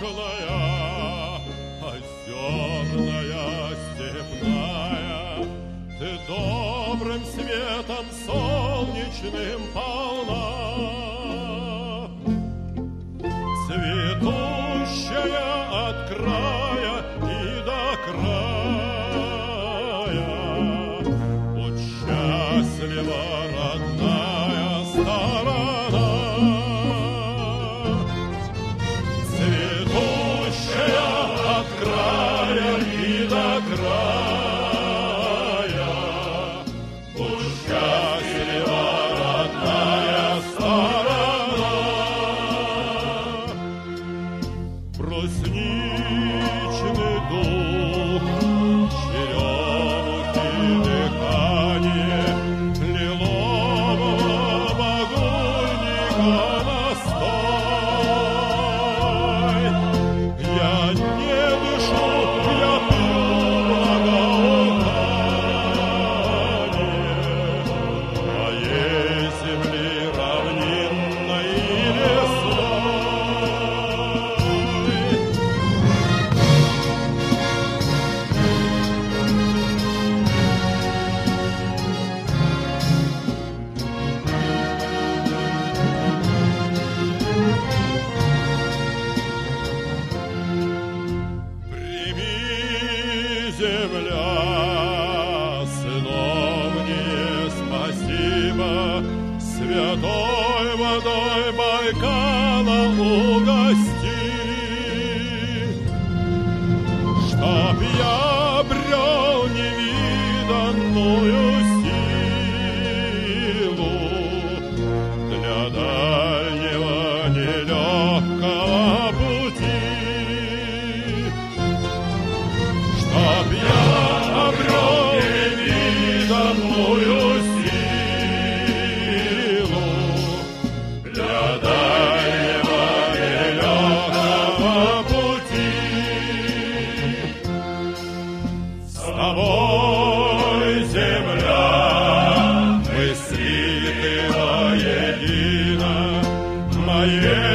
горная, озерная, степная, ты добрым светом солнечным полна, цветущая от края и до края. Будь счастлива, родная сторона, цветущая от края и до края. Будь счастлива, родная сторона. Брусничный дух, черемухи дыхание, лилового багульника настой. Я не дышу, я пью благоухание моей земли равнинной и лесной. Прими, земля, сыновнее спасибо, святой водой Байкала угости, чтоб я обрел невиданную силу для дальнего нелегкого пути. Чтоб я обрел невиданную силу для дальнего нелегкого пути. С тобой, земля, мы слиты воедино, моей